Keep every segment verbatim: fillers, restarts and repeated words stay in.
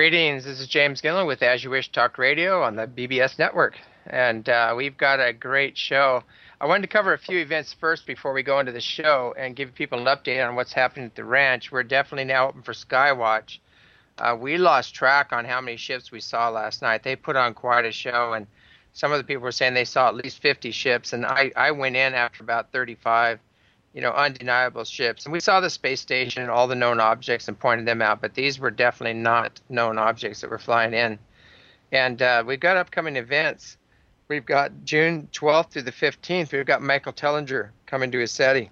Greetings. This is James Gillen with As You Wish Talk Radio on the B B S network. And uh, we've got a great show. I wanted to cover a few events first before we go into the show and give people an update on what's happening at the ranch. We're definitely now open for Skywatch. Uh, we lost track on how many ships we saw last night. They put on quite a show, and some of the people were saying they saw at least fifty ships, and I, I went in after about thirty-five, you know, undeniable ships. And we saw the space station and all the known objects and pointed them out, but these were definitely not known objects that were flying in. And uh, we've got upcoming events. We've got June twelfth through the fifteenth. We've got Michael Tellinger coming to ISETI,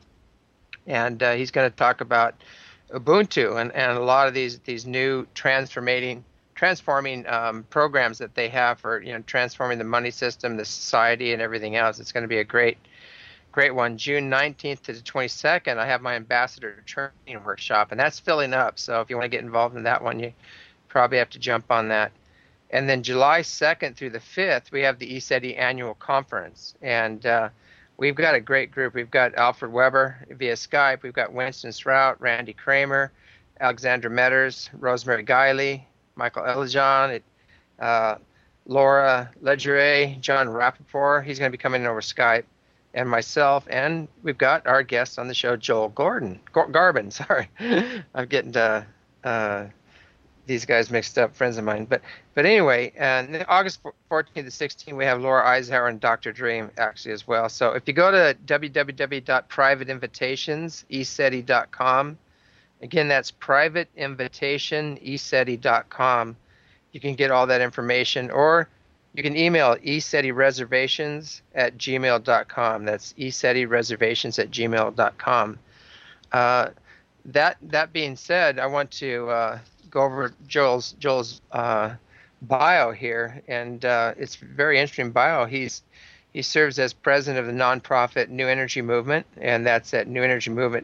and uh, he's going to talk about Ubuntu and, and a lot of these these new transforming transforming um, programs that they have for, you know, transforming the money system, the society, and everything else. It's going to be a great great one. June nineteenth to the twenty-second, I have my ambassador training workshop, and that's filling up. So if you want to get involved in that one, you probably have to jump on that. And then July second through the fifth, we have the ISETI annual conference, and uh, we've got a great group. We've got Alfred Weber via Skype. We've got Winston Strout, Randy Kramer, Alexandra Metters, Rosemary Guiley, Michael Elijon, uh, Laura Legere, John Rappaport. He's going to be coming in over Skype, and myself. And we've got our guest on the show, Joel Gordon. G- Garbin, sorry. I'm getting to, uh, these guys mixed up, friends of mine. But but anyway, and August fourteenth to sixteenth, we have Laura Eisenhower and Doctor Dream actually as well. So if you go to w w w dot private invitations e seti dot com, again, that's private invitation e seti dot com, you can get all that information, or you can email esetireservations at gmail dot com. That's esetireservations at gmail dot com. Uh, that that being said, I want to uh, go over Joel's Joel's uh, bio here, and uh, it's a very interesting bio. He's he serves as president of the nonprofit New Energy Movement, and that's at new energy movement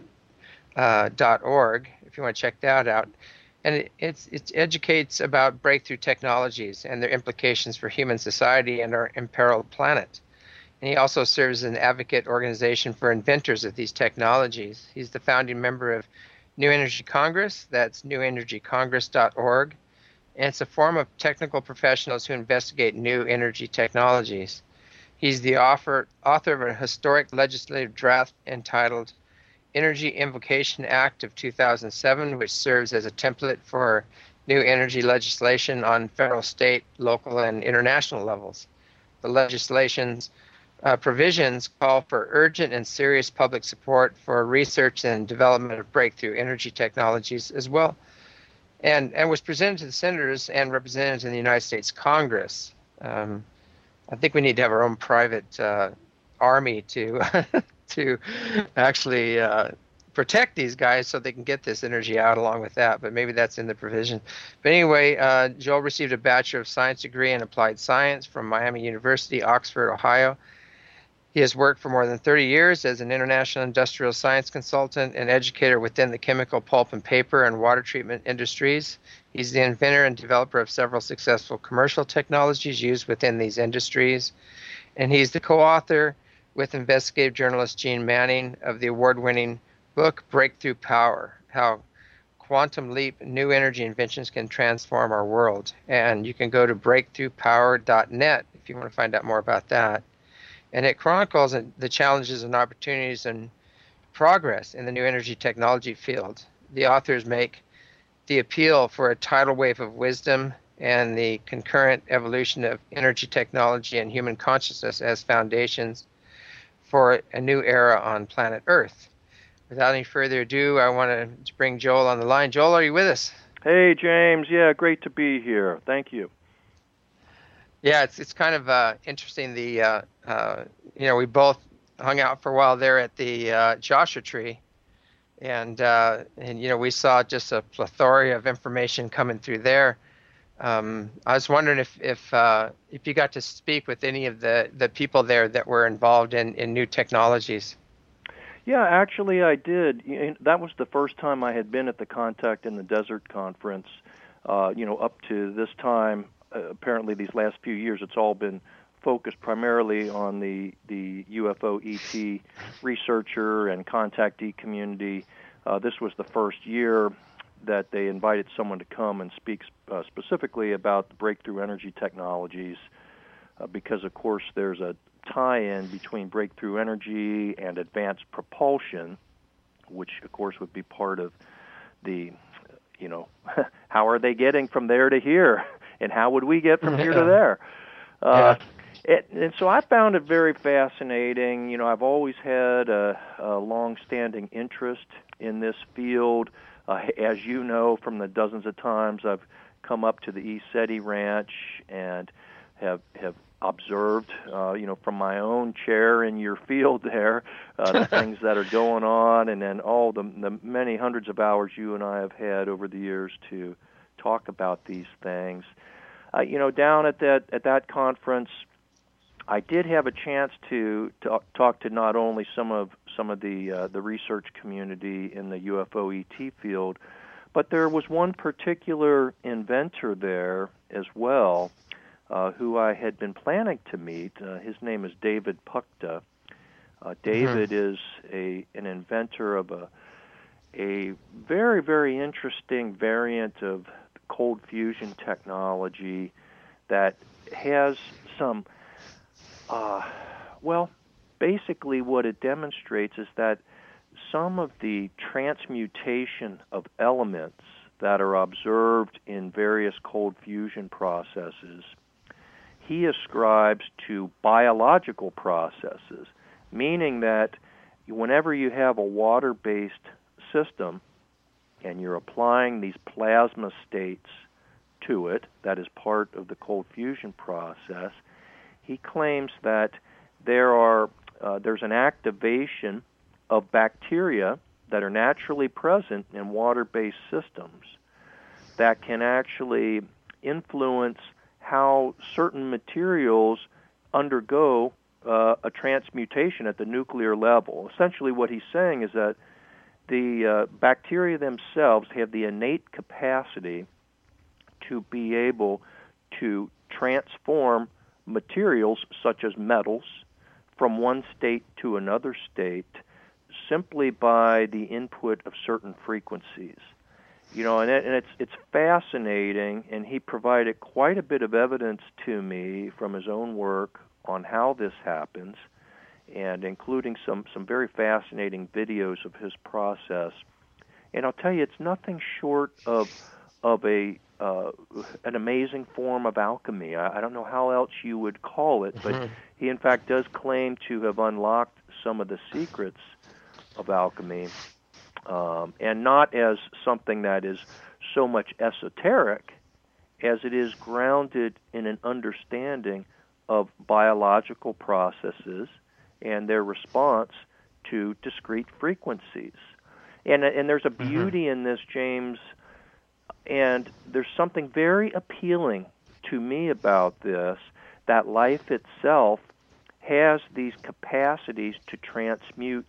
dot org if you want to check that out. And it it's, it educates about breakthrough technologies and their implications for human society and our imperiled planet. And he also serves as an advocate organization for inventors of these technologies. He's the founding member of New Energy Congress. That's new energy congress dot org. And it's a forum of technical professionals who investigate new energy technologies. He's the author, author of a historic legislative draft entitled Energy Invocation Act of two thousand seven, which serves as a template for new energy legislation on federal, state, local, and international levels. The legislation's uh, provisions call for urgent and serious public support for research and development of breakthrough energy technologies as well, and, and was presented to the senators and representatives in the United States Congress. Um, I think we need to have our own private uh, army to to actually uh, protect these guys so they can get this energy out along with that, but maybe that's in the provision. But anyway, uh, Joel received a Bachelor of Science degree in Applied Science from Miami University, Oxford, Ohio. He has worked for more than thirty years as an international industrial science consultant and educator within the chemical, pulp and paper, and water treatment industries. He's the inventor and developer of several successful commercial technologies used within these industries. And he's the co-author with investigative journalist Gene Manning of the award-winning book Breakthrough Power, How Quantum Leap New Energy Inventions Can Transform Our World. And you can go to breakthrough power dot net if you want to find out more about that. And it chronicles the challenges and opportunities and progress in the new energy technology field. The authors make the appeal for a tidal wave of wisdom and the concurrent evolution of energy technology and human consciousness as foundations for a new era on planet Earth. Without any further ado, I want to bring Joel on the line. Joel, are you with us? Hey, James. Yeah, great to be here. Thank you. Yeah, it's it's kind of uh, interesting. The uh, uh, you know, we both hung out for a while there at the uh, Joshua Tree, and uh, and you know, we saw just a plethora of information coming through there. Um, I was wondering if if uh, if you got to speak with any of the, the people there that were involved in, in new technologies. Yeah, actually I did. That was the first time I had been at the Contact in the Desert conference. Uh, you know, up to this time, uh, apparently these last few years, it's all been focused primarily on the, the U F O E T researcher and contactee community. Uh, this was the first year that they invited someone to come and speak uh, specifically about the breakthrough energy technologies, uh, because, of course, there's a tie-in between breakthrough energy and advanced propulsion, which, of course, would be part of the, you know, how are they getting from there to here, and how would we get from here to there? Uh, yeah. It, and so I found it very fascinating. You know, I've always had a, a long-standing interest in this field. Uh, as you know, from the dozens of times I've come up to the ECETI Ranch and have have observed, uh, you know, from my own chair in your field there, uh, the things that are going on, and then all the, the many hundreds of hours you and I have had over the years to talk about these things. Uh, you know, down at that at that conference, I did have a chance to talk, talk to not only some of some of the uh, the research community in the U F O E T field, but there was one particular inventor there as well, uh, who I had been planning to meet. Uh, his name is David Pukta. Uh, David mm-hmm. is a an inventor of a a very very interesting variant of cold fusion technology that has some. Uh, well, basically what it demonstrates is that some of the transmutation of elements that are observed in various cold fusion processes, he ascribes to biological processes, meaning that whenever you have a water-based system and you're applying these plasma states to it, that is part of the cold fusion process, he claims that there are uh, there's an activation of bacteria that are naturally present in water-based systems that can actually influence how certain materials undergo uh, a transmutation at the nuclear level. Essentially what he's saying is that the uh, bacteria themselves have the innate capacity to be able to transform materials such as metals from one state to another state simply by the input of certain frequencies. You know, and, it, and it's it's fascinating, and he provided quite a bit of evidence to me from his own work on how this happens, and including some, some very fascinating videos of his process. And I'll tell you, it's nothing short of of a uh, an amazing form of alchemy. I, I don't know how else you would call it, but mm-hmm. he in fact does claim to have unlocked some of the secrets of alchemy, um, and not as something that is so much esoteric as it is grounded in an understanding of biological processes and their response to discrete frequencies. And, and there's a beauty mm-hmm. in this, James, and there's something very appealing to me about this, that life itself has these capacities to transmute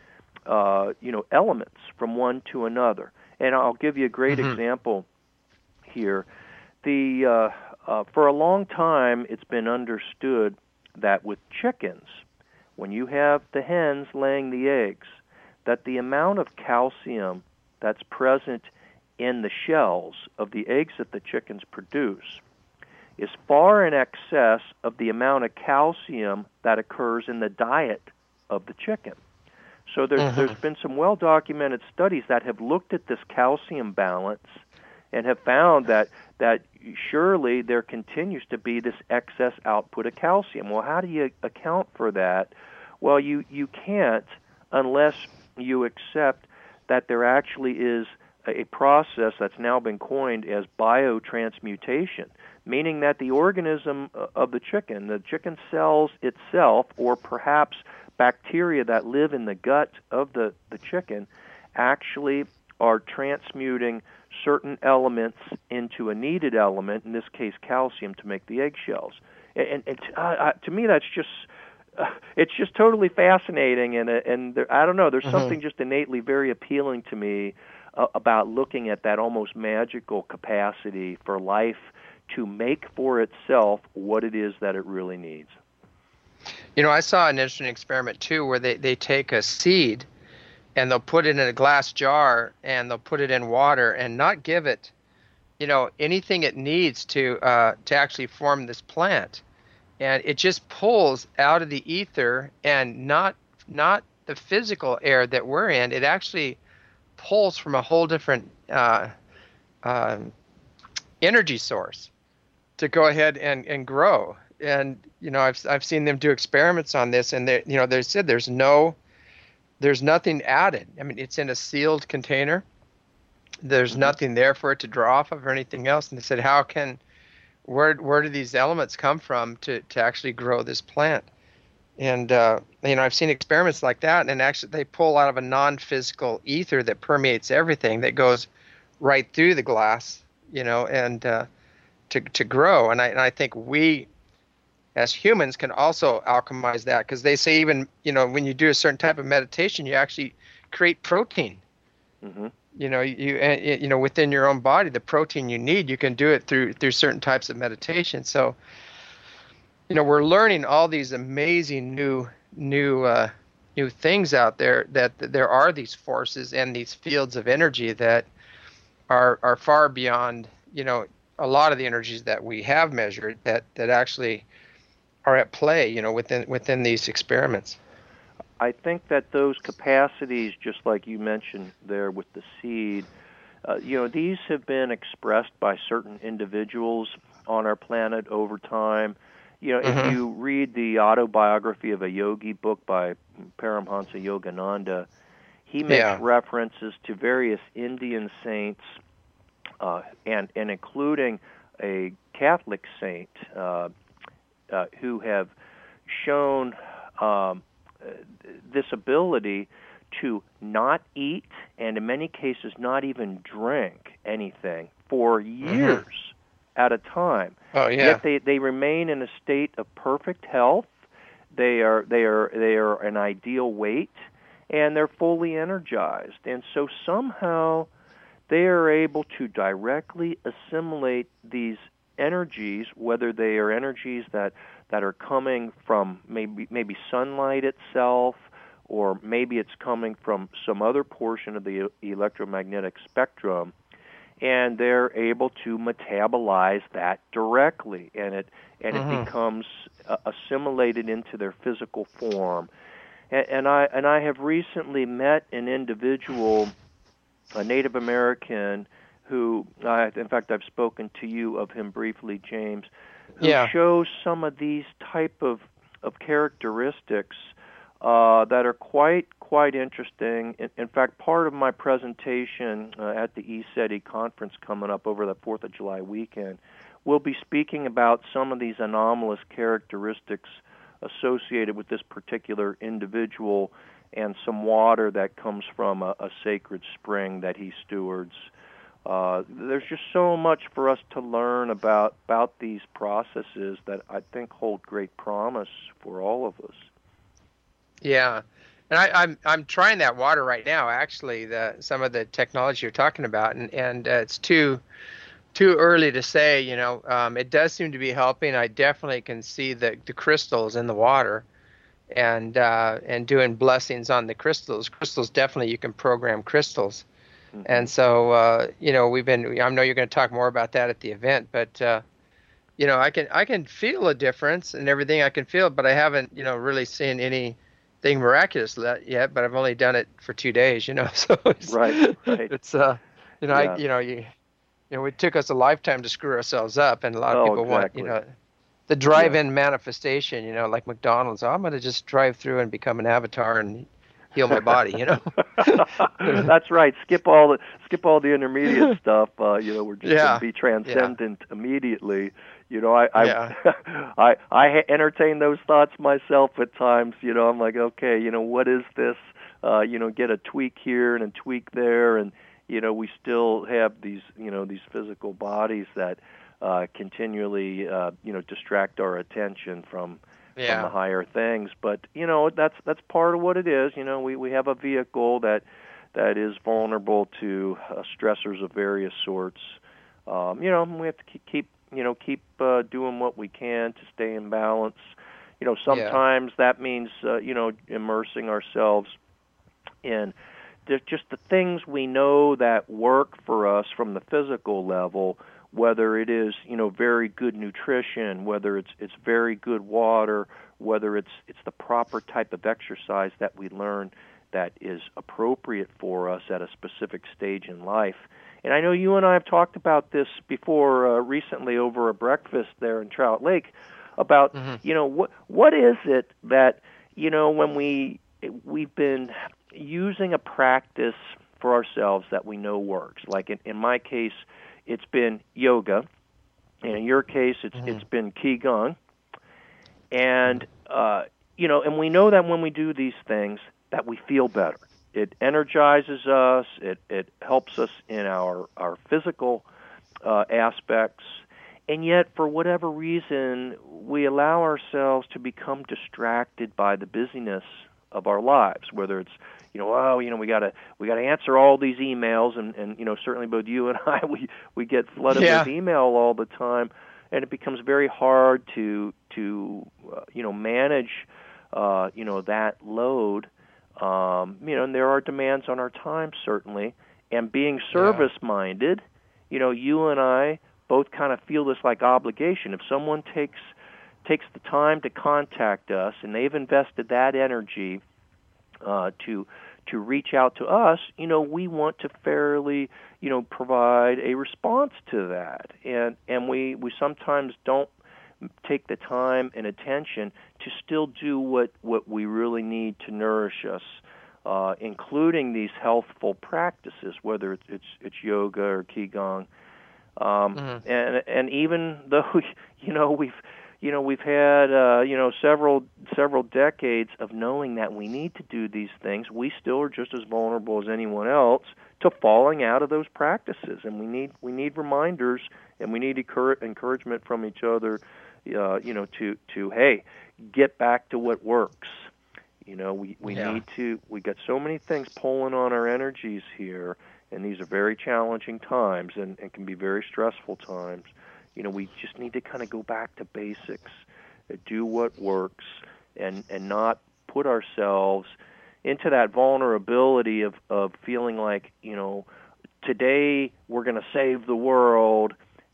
uh, you know, elements from one to another. And I'll give you a great mm-hmm. example here. The uh, uh, for a long time, it's been understood that with chickens, when you have the hens laying the eggs, that the amount of calcium that's present in the shells of the eggs that the chickens produce is far in excess of the amount of calcium that occurs in the diet of the chicken. So there's, mm-hmm. there's been some well-documented studies that have looked at this calcium balance and have found that that surely there continues to be this excess output of calcium. Well, how do you account for that? Well, you, you can't unless you accept that there actually is a process that's now been coined as biotransmutation, meaning that the organism of the chicken, the chicken cells itself, or perhaps bacteria that live in the gut of the, the chicken, actually are transmuting certain elements into a needed element, in this case calcium, to make the eggshells. And, and uh, uh, to me, that's just uh, it's just totally fascinating, and and there, I don't know, there's mm-hmm. something just innately very appealing to me uh, about looking at that almost magical capacity for life to make for itself what it is that it really needs. You know, I saw an interesting experiment too, where they, they take a seed and they'll put it in a glass jar and they'll put it in water and not give it, you know, anything it needs to uh, to actually form this plant, and it just pulls out of the ether, and not not the physical air that we're in. It actually pulls from a whole different uh, um, energy source to go ahead and, and grow. And you know, I've I've seen them do experiments on this, and they you know they said there's no there's nothing added. I mean, it's in a sealed container. There's Mm-hmm. nothing there for it to draw off of or anything else. And they said, how can where where do these elements come from to to actually grow this plant? And uh, you know, I've seen experiments like that, and actually they pull out of a non-physical ether that permeates everything, that goes right through the glass, you know, and uh, to to grow. And I and I think we as humans can also alchemize that, because they say even, you know, when you do a certain type of meditation, you actually create protein. Mm-hmm. You know, you you know, within your own body, the protein you need, you can do it through through certain types of meditation. So, you know, we're learning all these amazing new new uh, new things out there, that, that there are these forces and these fields of energy that are are far beyond, you know, a lot of the energies that we have measured, that that actually are at play, you know, within within these experiments. I think that those capacities, just like you mentioned there with the seed, uh, you know, these have been expressed by certain individuals on our planet over time. You know, if Mm-hmm. you read the autobiography of a yogi book by Paramhansa Yogananda, he makes Yeah. references to various Indian saints, uh, and and including a Catholic saint uh, uh, who have shown um, this ability to not eat, and in many cases not even drink anything for Mm-hmm. years at a time. Oh yeah. Yet they, they remain in a state of perfect health. They are they are they are an ideal weight, and they're fully energized. And so somehow they are able to directly assimilate these energies, whether they are energies that, that are coming from maybe maybe sunlight itself, or maybe it's coming from some other portion of the electromagnetic spectrum, and they're able to metabolize that directly, and it and it Mm-hmm. becomes uh, assimilated into their physical form. And, and I and I have recently met an individual, a Native American, who, I, in fact, I've spoken to you of him briefly, James, who Yeah. shows some of these type of of characteristics uh, that are quite quite interesting. In, in fact, part of my presentation uh, at the E SETI conference coming up over the Fourth of July weekend, we'll be speaking about some of these anomalous characteristics associated with this particular individual, and some water that comes from a, a sacred spring that he stewards. Uh, there's just so much for us to learn about about these processes that I think hold great promise for all of us. Yeah. And I, I'm I'm trying that water right now, actually, the some of the technology you're talking about, and and uh, it's too too early to say. You know, um, it does seem to be helping. I definitely can see the the crystals in the water, and uh, and doing blessings on the crystals. Crystals, definitely, you can program crystals. Mm-hmm. And so, uh, you know, we've been. I know you're going to talk more about that at the event, but uh, you know, I can I can feel a difference and everything. I can feel it, but I haven't, you know, really seen anything miraculous yet. But I've only done it for two days, you know. So it's Right, right. it's uh, you know, I Yeah. you know you you know, it took us a lifetime to screw ourselves up, and a lot of Oh, people want, you exactly. know, the Yeah. drive-in manifestation, you know, like McDonald's. Oh, I'm going to just drive through and become an avatar and heal my body, you know. That's right. Skip all the skip all the intermediate stuff. Uh, you know, we're just going to Yeah, be yeah, transcendent immediately. You know, I I yeah, I, I entertain those thoughts myself at times. You know, I'm like, okay, you know, what is this? Uh, you know, get a tweak here and a tweak there, and you know, we still have these, you know, these physical bodies that uh, continually, uh, you know, distract our attention from from the yeah, higher things. But you know, that's that's part of what it is. You know, we we have a vehicle that that is vulnerable to uh, stressors of various sorts. Um, you know, we have to keep, keep you know keep uh, doing what we can to stay in balance. You know, yeah. sometimes that means uh, you know immersing ourselves in there's just the things we know that work for us from the physical level, whether it is, you know, very good nutrition, whether it's it's very good water, whether it's it's the proper type of exercise that we learn that is appropriate for us at a specific stage in life. And I know you and I have talked about this before uh, recently over a breakfast there in Trout Lake about, mm-hmm. you know, what what is it that, you know, when we we've been using a practice for ourselves that we know works. Like in, in my case, it's been yoga, and in your case, it's mm-hmm. it's been qigong, and uh, you know, and we know that when we do these things, that we feel better. It energizes us. It it helps us in our our physical uh, aspects, and yet for whatever reason, we allow ourselves to become distracted by the busyness of our lives. Whether it's, you know, oh, you know, we gotta we gotta answer all these emails, and, and you know, certainly both you and I, we we get flooded yeah. with email all the time, and it becomes very hard to to uh, you know manage uh, you know that load. Um, you know, and there are demands on our time, certainly. And being service-minded, you know, you and I both kind of feel this like obligation. If someone takes takes the time to contact us and they've invested that energy uh, to to reach out to us, you know, we want to fairly, you know, provide a response to that. And and we, we sometimes don't take the time and attention to still do what, what we really need to nourish us, uh, including these healthful practices, whether it's it's, it's yoga or qigong, um, mm-hmm. and and even though you know we've you know we've had uh, you know several several decades of knowing that we need to do these things, we still are just as vulnerable as anyone else to falling out of those practices, and we need we need reminders, and we need encouragement from each other. Uh, you know, to, to hey, get back to what works. You know, we, we yeah. need to, we got so many things pulling on our energies here, and these are very challenging times and, and can be very stressful times. You know, we just need to kind of go back to basics, uh, do what works, and, and not put ourselves into that vulnerability of, of feeling like, you know, today we're going to save the world,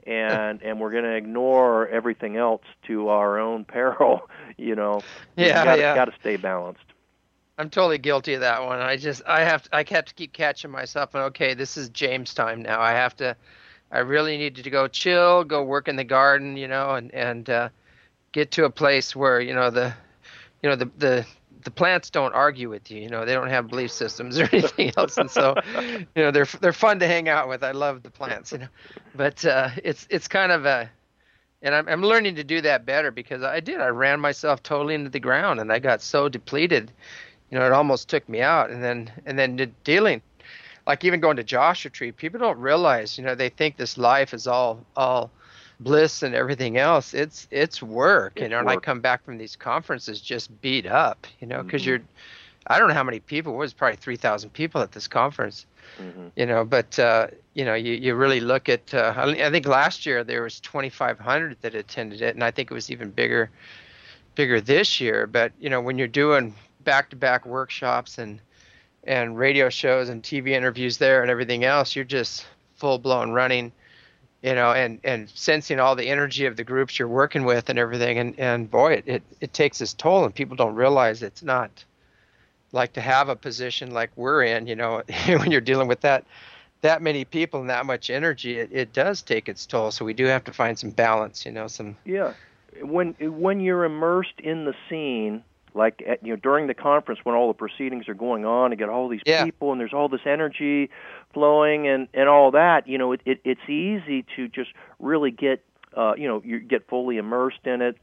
and and we're going to ignore everything else to our own peril. You know, yeah, gotta, yeah. got to stay balanced. I'm totally guilty of that one. I just I have to, I have to keep catching myself. And okay, this is James time now. I have to. I really need to go chill, go work in the garden, you know, and and uh, get to a place where you know the, you know the the. the plants don't argue with you, you know, they don't have belief systems or anything else. And so, you know, they're, they're fun to hang out with. I love the plants, you know, but, uh, it's, it's kind of a, and I'm, I'm learning to do that better because I did, I ran myself totally into the ground and I got so depleted, you know, it almost took me out. And then, and then dealing, like even going to Joshua Tree, people don't realize, you know, they think this life is all, all, bliss and everything else. It's it's work, it's you know. Work. And I come back from these conferences just beat up, you know, because mm-hmm. you're, I don't know how many people. It was probably three thousand people at this conference, mm-hmm. you know. But uh, you know, you, you really look at. Uh, I think last year there was twenty-five hundred that attended it, and I think it was even bigger, bigger this year. But you know, when you're doing back-to-back workshops and and radio shows and T V interviews there and everything else, you're just full-blown running. You know, and, and sensing all the energy of the groups you're working with and everything. And, and boy, it, it, it takes its toll, and people don't realize it's not like to have a position like we're in, you know, when you're dealing with that that many people and that much energy, it, it does take its toll. So we do have to find some balance, you know, some. Yeah. When when you're immersed in the scene, like at, you know, during the conference when all the proceedings are going on, and get all these yeah. people, and there's all this energy flowing and, and all that, you know, it, it it's easy to just really get, uh, you know, you get fully immersed in it,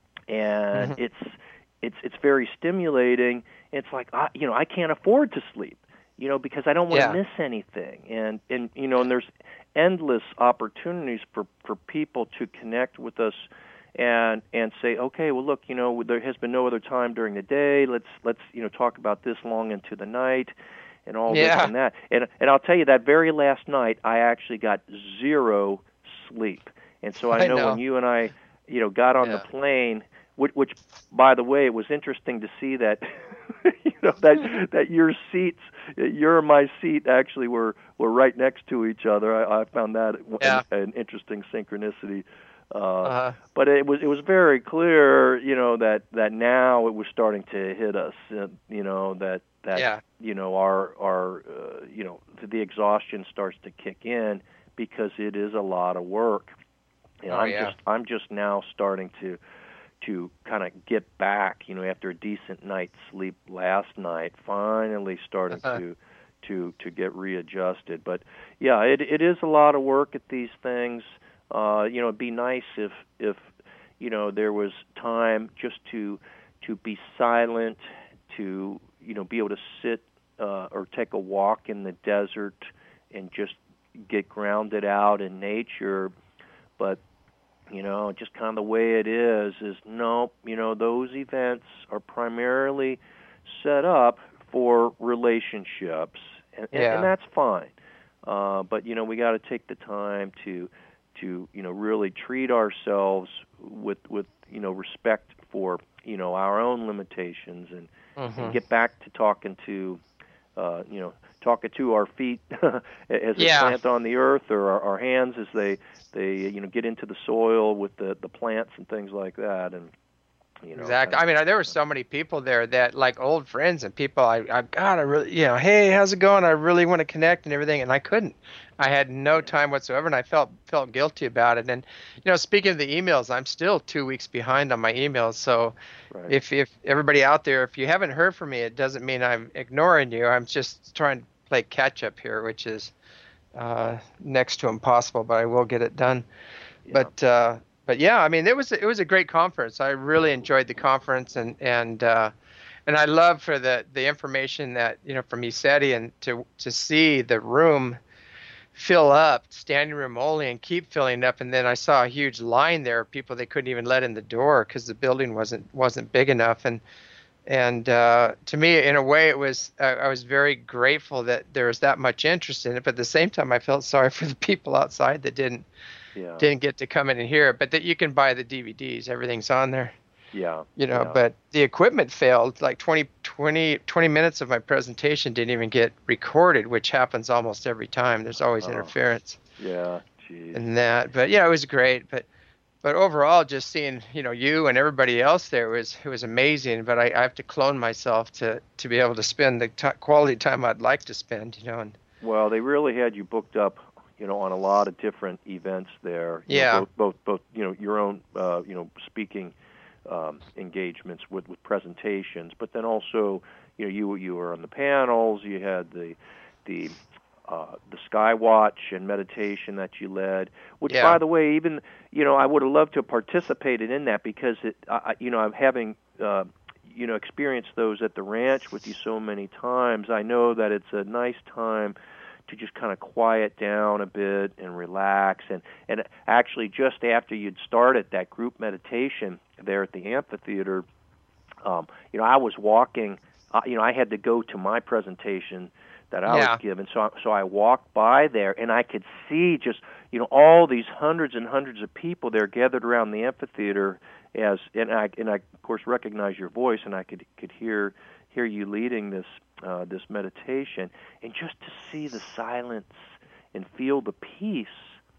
and mm-hmm. it's it's it's very stimulating. It's like, I, you know, I can't afford to sleep, you know, because I don't want to yeah. miss anything, and and you know, and there's endless opportunities for, for people to connect with us. And and say, okay, well, look, you know, there has been no other time during the day. Let's let's you know talk about this long into the night, and all yeah. this and that. And and I'll tell you, that very last night, I actually got zero sleep. And so I, I know, know when you and I, you know, got on yeah. the plane, which, which, by the way, it was interesting to see that, you know, that that your seats, your and my seat actually were, were right next to each other. I, I found that yeah. an, an interesting synchronicity. Uh, uh-huh. But it was it was very clear, you know, that, that now it was starting to hit us. Uh, you know that that yeah. you know our our uh, you know the exhaustion starts to kick in because it is a lot of work. You know, oh, I'm yeah. just I'm just now starting to to kind of get back. You know, after a decent night's sleep last night, finally starting Uh-huh. to to to get readjusted. But yeah, it it is a lot of work at these things. Uh, you know, it'd be nice if, if you know, there was time just to to be silent, to you know, be able to sit uh, or take a walk in the desert and just get grounded out in nature. But you know, just kind of the way it is is nope. You know, those events are primarily set up for relationships, and, and, Yeah. and that's fine. Uh, but you know, we got to take the time to. to you know really treat ourselves with with you know respect for you know our own limitations and mm-hmm. and get back to talking to uh, you know talking to our feet as they yeah. plant on the earth, or our, our hands as they they you know get into the soil with the the plants and things like that. And you know Exactly. kind I mean, there were so many people there that, like, old friends and people. I, I, God, I really, you know, hey, how's it going? I really want to connect and everything, and I couldn't. I had no time whatsoever, and I felt felt guilty about it. And you know, speaking of the emails, I'm still two weeks behind on my emails. So, right. if if everybody out there, if you haven't heard from me, it doesn't mean I'm ignoring you. I'm just trying to play catch up here, which is uh, next to impossible, but I will get it done. Yeah. But uh, but yeah, I mean, it was it was a great conference. I really enjoyed the conference, and and uh, and I love for the the information that you know from ECETI, and to to see the room fill up, standing room only, and keep filling up. And then I saw a huge line there of people they couldn't even let in the door because the building wasn't wasn't big enough. And and uh, to me, in a way, it was uh, I was very grateful that there was that much interest in it. But at the same time, I felt sorry for the people outside that didn't. Yeah. Didn't get to come in and hear it, but that you can buy the D V Ds. Everything's on there. Yeah. You know, yeah. but the equipment failed. Like twenty, twenty, twenty minutes of my presentation didn't even get recorded, which happens almost every time. There's always oh. interference. Yeah. Geez. And that, but yeah, it was great. But but overall, just seeing you know you and everybody else there was it was amazing. But I, I have to clone myself to to be able to spend the t- quality time I'd like to spend. You know. And well, they really had you booked up. You know, on a lot of different events there. You yeah. know, both, both, both. You know, your own, uh, you know, speaking um, engagements with, with presentations, but then also, you know, you you were on the panels. You had the the uh, the Skywatch and meditation that you led. Which, yeah. by the way, even you know, I would have loved to have participated in that because it, I, you know, I'm having. Uh, you know, experienced those at the ranch with you so many times. I know that it's a nice time to just kind of quiet down a bit and relax. And, and actually, just after you'd started that group meditation there at the amphitheater, um, you know, I was walking, uh, you know, I had to go to my presentation that I yeah. was given. So, so I walked by there, and I could see just, you know, all these hundreds and hundreds of people there gathered around the amphitheater as, and I, and I, of course, recognized your voice, and I could, could hear, hear you leading this Uh, this meditation, and just to see the silence and feel the peace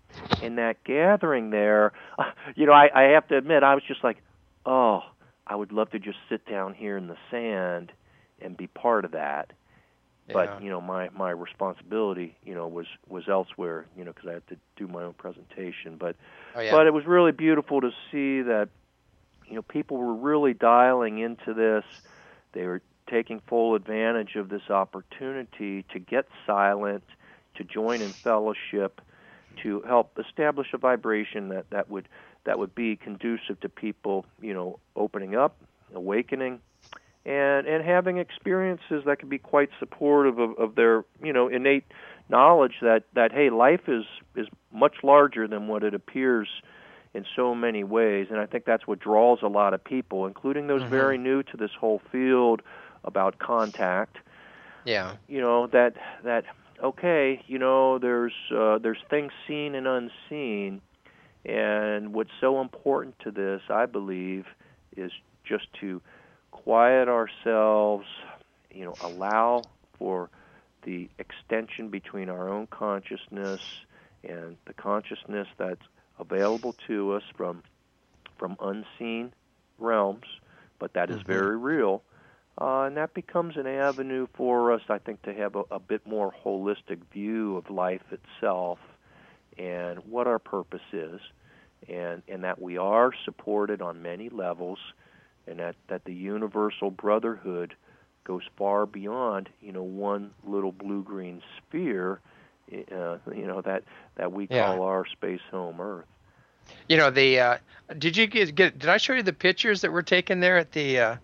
in that gathering there, uh, you know, I, I have to admit, I was just like, oh, I would love to just sit down here in the sand and be part of that. Yeah. But you know, my, my responsibility, you know, was, was elsewhere, you know, because I had to do my own presentation. But Oh, yeah. but it was really beautiful to see that, you know, people were really dialing into this. They were taking full advantage of this opportunity to get silent, to join in fellowship, to help establish a vibration that, that would that would be conducive to people, you know, opening up, awakening, and and having experiences that could be quite supportive of, of their, you know, innate knowledge that, that hey, life is, is much larger than what it appears in so many ways. And I think that's what draws a lot of people, including those mm-hmm. very new to this whole field about contact. Yeah. You know, that that okay, you know, there's uh, there's things seen and unseen, and what's so important to this, I believe, is just to quiet ourselves, you know, allow for the extension between our own consciousness and the consciousness that's available to us from from unseen realms, but that is mm-hmm. very real. Uh, and that becomes an avenue for us, I think, to have a, a bit more holistic view of life itself and what our purpose is, and, and that we are supported on many levels, and that, that the universal brotherhood goes far beyond, you know, one little blue-green sphere, uh, you know, that, that we yeah. call our space home, Earth. You know, the uh, did you get, get? Did I show you the pictures that were taken there at the uh,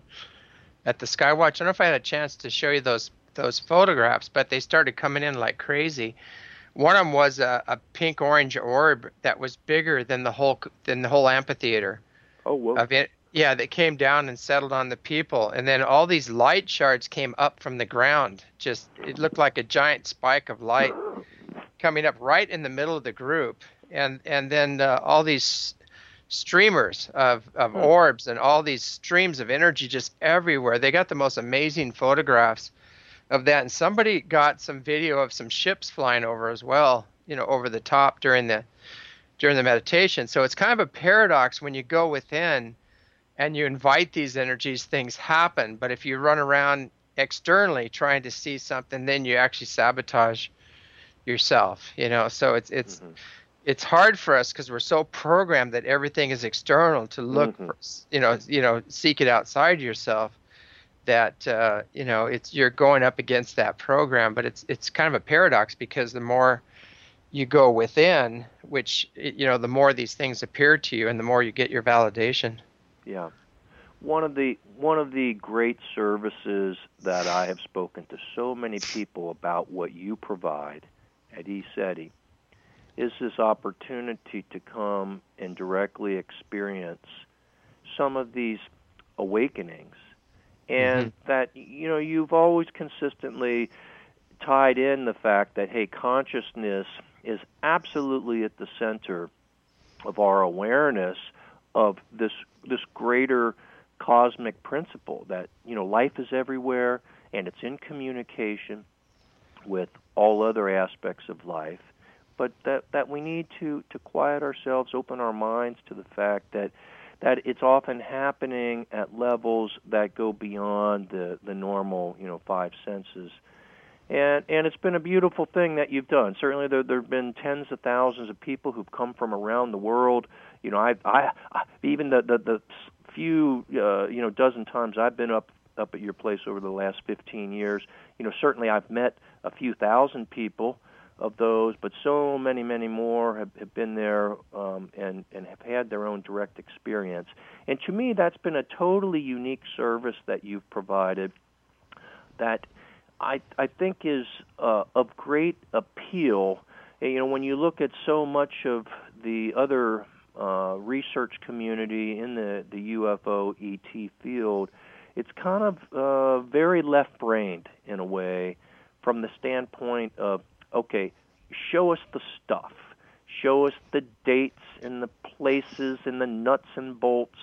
at the Skywatch? I don't know if I had a chance to show you those those photographs, but they started coming in like crazy. One of them was a, a pink orange orb that was bigger than the whole than the whole amphitheater. Oh, whoa. Of it, yeah, that came down and settled on the people, and then all these light shards came up from the ground. Just it looked like a giant spike of light coming up right in the middle of the group. And and then uh, all these streamers of, of hmm. orbs and all these streams of energy just everywhere. They got the most amazing photographs of that. And somebody got some video of some ships flying over as well, you know, over the top during the during the meditation. So it's kind of a paradox when you go within and you invite these energies, things happen. But if you run around externally trying to see something, then you actually sabotage yourself, you know. So it's it's mm-hmm. it's hard for us because we're so programmed that everything is external to look mm-hmm. for, you know, you know, seek it outside yourself, that, uh, you know, it's, you're going up against that program, but it's, it's kind of a paradox because the more you go within, which, you know, the more these things appear to you and the more you get your validation. Yeah. One of the, one of the great services that I have spoken to so many people about what you provide at ECETI is this opportunity to come and directly experience some of these awakenings. And mm-hmm. that, you know, you've always consistently tied in the fact that, hey, consciousness is absolutely at the center of our awareness of this this greater cosmic principle that, you know, life is everywhere and it's in communication with all other aspects of life. But that, that we need to, to quiet ourselves, open our minds to the fact that that it's often happening at levels that go beyond the, the normal, you know, five senses. And and it's been a beautiful thing that you've done. Certainly there there have been tens of thousands of people who've come from around the world. You know, I I, I even the, the, the few, uh, you know, dozen times I've been up up at your place over the last fifteen years, you know, certainly I've met a few thousand people of those, but so many, many more have, have been there um, and, and have had their own direct experience. And to me, that's been a totally unique service that you've provided that I, I think is uh, of great appeal. You know, when you look at so much of the other uh, research community in the, the U F O E T field, it's kind of uh, very left-brained in a way from the standpoint of, okay, show us the stuff. Show us the dates and the places and the nuts and bolts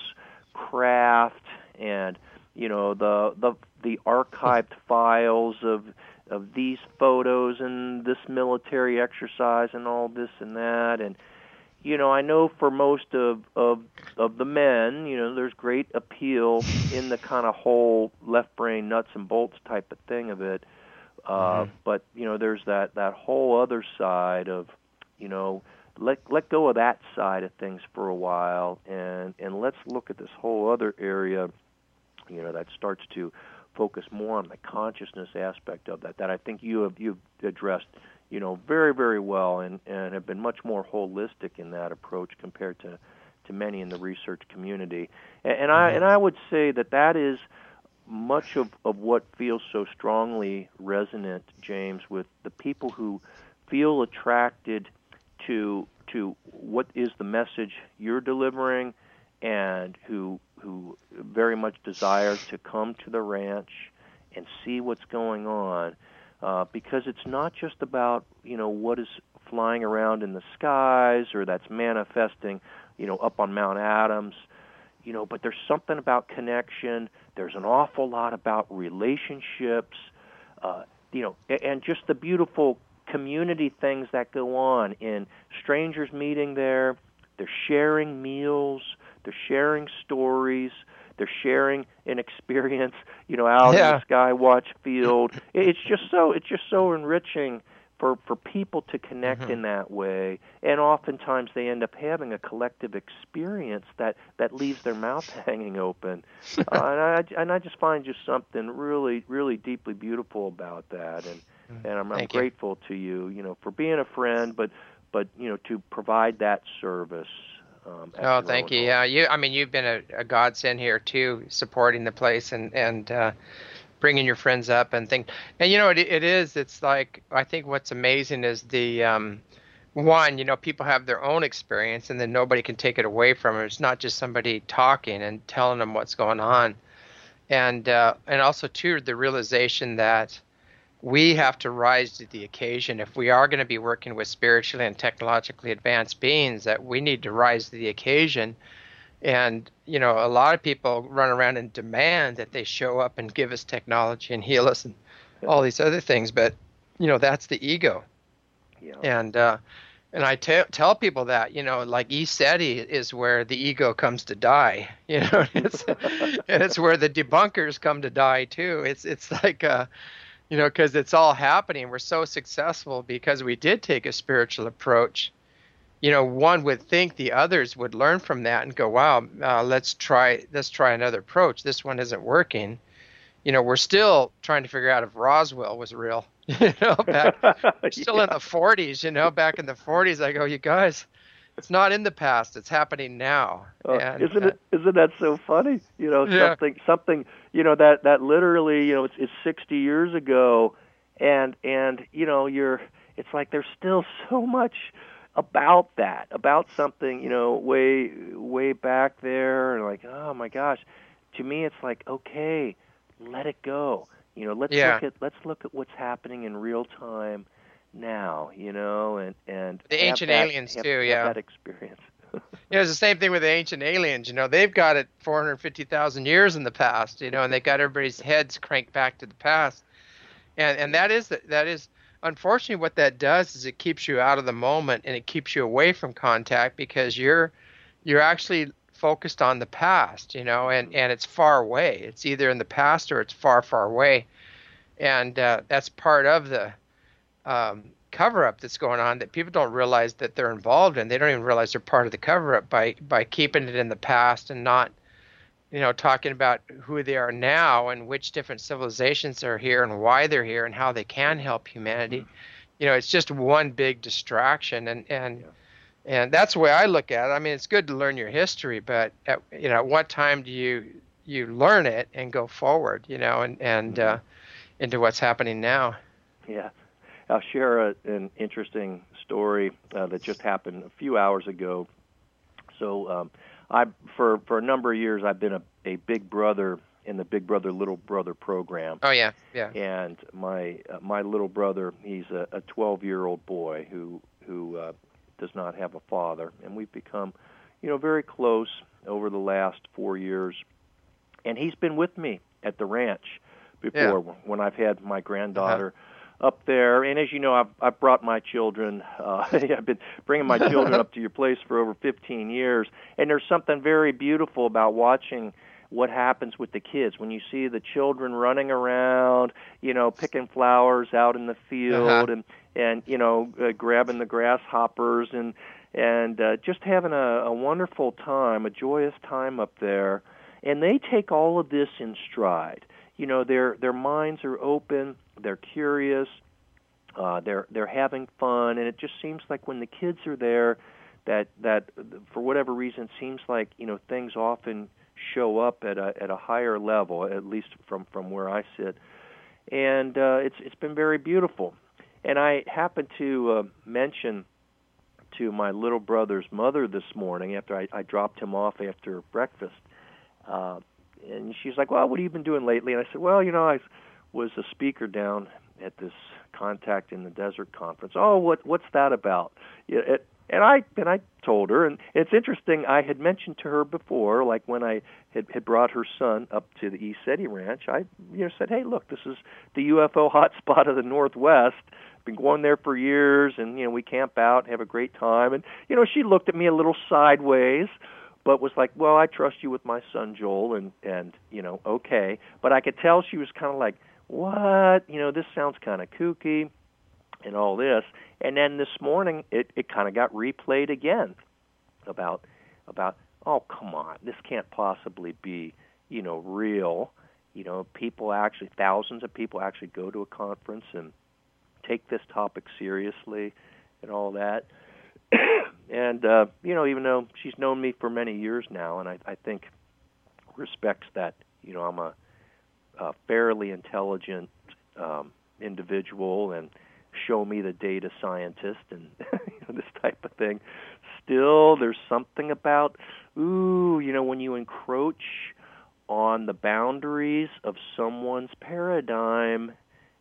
craft and, you know, the the the archived files of of these photos and this military exercise and all this and that. And, you know, I know for most of, of, of the men, you know, there's great appeal in the kind of whole left brain nuts and bolts type of thing of it. Uh, mm-hmm. But, you know, there's that, that whole other side of, you know, let let go of that side of things for a while, and, and let's look at this whole other area, you know, that starts to focus more on the consciousness aspect of that, that I think you have you've addressed, you know, very, very well, and, and have been much more holistic in that approach compared to, to many in the research community. And, and mm-hmm. I and I would say that that is much of, of what feels so strongly resonant, James, with the people who feel attracted to to what is the message you're delivering, and who who very much desire to come to the ranch and see what's going on, uh, because it's not just about, you know, what is flying around in the skies or that's manifesting, you know, up on Mount Adams. you know, but there's something about connection. There's an awful lot about relationships, uh, you know, and, and just the beautiful community things that go on in strangers meeting there. They're sharing meals. They're sharing stories. They're sharing an experience, you know, out Yeah. in the Skywatch field. It's just so it's just so enriching for, for people to connect Mm-hmm. in that way. And oftentimes they end up having a collective experience that, that leaves their mouth hanging open. uh, and I and I just find just something really really deeply beautiful about that. And and I'm, I'm Thank you. grateful to you, you know, for being a friend, but but you know, to provide that service. Um, at Oh, your thank own you. home. Yeah, you. I mean, you've been a, a godsend here too, supporting the place and and uh, bringing your friends up and things. And you know, it it is. It's like I think what's amazing is the um, one. You know, people have their own experience, and then nobody can take it away from them. It's not just somebody talking and telling them what's going on, and uh, and also too the realization that we have to rise to the occasion if we are going to be working with spiritually and technologically advanced beings, that we need to rise to the occasion. And you know, a lot of people run around and demand that they show up and give us technology and heal us and all these other things, but you know, that's the ego. Yeah. And uh and I t- tell people that, you know, like ECETI is where the ego comes to die, you know. It's and it's where the debunkers come to die too. It's it's like uh you know, because it's all happening. We're so successful because we did take a spiritual approach. You know, one would think the others would learn from that and go, "Wow, uh, let's try let's try another approach. This one isn't working." You know, we're still trying to figure out if Roswell was real. You know, back we're still Yeah. in the forties. You know, back in the forties, I go, "You guys, it's not in the past. It's happening now." Uh, And isn't uh, it? Isn't that so funny? You know, yeah, something, something. You know, that that literally, you know, it's, it's sixty years ago, and and you know, you're. It's like there's still so much about that, about something, you know, way way back there, and like, oh my gosh. To me, it's like, okay, let it go. You know, let's yeah. look at let's look at what's happening in real time now. You know, and and The have ancient that aliens have, too. have Yeah. that experience. You know, it's the same thing with the ancient aliens. You know, they've got it four hundred fifty thousand years in the past. You know, and they got everybody's heads cranked back to the past. And and that is that is unfortunately what that does is it keeps you out of the moment and it keeps you away from contact because you're you're actually focused on the past. You know, and and it's far away. It's either in the past or it's far far away. And uh, that's part of the um, cover up that's going on that people don't realize that they're involved in. They don't even realize they're part of the cover up by by keeping it in the past and not, you know, talking about who they are now and which different civilizations are here and why they're here and how they can help humanity. You know, it's just one big distraction, and and Yeah. and that's the way I look at it. I mean, it's good to learn your history, but at, you know, at what time do you you learn it and go forward? You know, and and uh, into what's happening now. Yeah. I'll share a, an interesting story uh, that just happened a few hours ago. So, um, I for for a number of years I've been a, a big brother in the Big Brother Little Brother program, Oh yeah, yeah. and my uh, my little brother, he's a, a twelve-year-old boy who who uh, does not have a father, and we've become, you know, very close over the last four years. And he's been with me at the ranch before Yeah. when I've had my Uh-huh. granddaughter up there. And as you know, I've I've brought my children. Uh, I've been bringing my children up to your place for over fifteen years. And there's something very beautiful about watching what happens with the kids when you see the children running around, you know, picking flowers out in the Uh-huh. field, and and you know, uh, grabbing the grasshoppers, and and uh, just having a, a wonderful time, a joyous time up there. And they take all of this in stride. You know, their their minds are open, they're curious, uh, they're they're having fun, and it just seems like when the kids are there, that that for whatever reason it seems like, you know, things often show up at a at a higher level, at least from from where I sit, and uh, it's it's been very beautiful. And I happened to uh, mention to my little brother's mother this morning after I, I dropped him off after breakfast. Uh, and she's like, well, what have you been doing lately? And I said, well, you know, I was a speaker down at this Contact in the Desert conference. Oh, what what's that about? Yeah, it, and I and I told her, and it's interesting. I had mentioned to her before, like when I had, had brought her son up to the ECETI Ranch. I you know said, "Hey, look, this is the U F O hotspot of the Northwest. Been going there for years, and you know we camp out, have a great time." And you know she looked at me a little sideways, but was like, "Well, I trust you with my son Joel," and and you know okay. But I could tell she was kind of like, "What? You know this sounds kind of kooky." And all this, and then this morning it, it kind of got replayed again about about oh come on, this can't possibly be you know real. You know people actually thousands of people actually go to a conference and take this topic seriously and all that. And uh, you know even though she's known me for many years now, and I, I think respects that you know I'm a, a fairly intelligent um, individual and show me the data scientist and you know, this type of thing. Still, there's something about, ooh, you know, when you encroach on the boundaries of someone's paradigm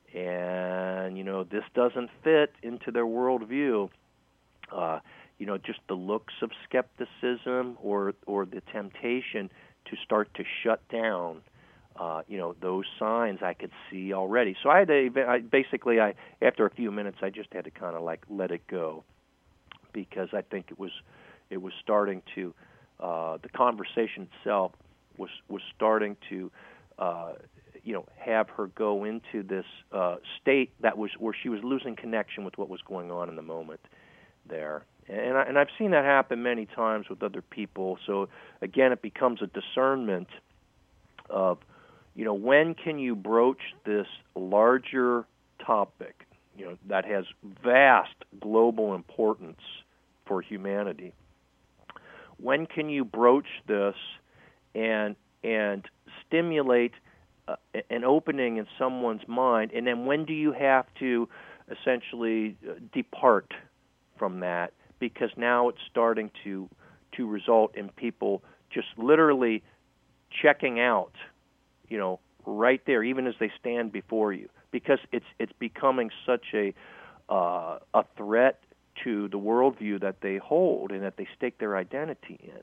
and, you know, this doesn't fit into their worldview, uh, you know, just the looks of skepticism or, or the temptation to start to shut down Uh, you know, those signs I could see already. So I had to, I, basically, I after a few minutes, I just had to kind of like let it go, because I think it was, it was starting to, uh, the conversation itself was was starting to, uh, you know, have her go into this uh, state that was where she was losing connection with what was going on in the moment there. And I, and I've seen that happen many times with other people. So again, it becomes a discernment of, you know, when can you broach this larger topic, you know, that has vast global importance for humanity? When can you broach this and and stimulate uh, an opening in someone's mind, and then when do you have to essentially depart from that, because now it's starting to to result in people just literally checking out, you know, right there, even as they stand before you, because it's it's becoming such a uh, a threat to the worldview that they hold and that they stake their identity in.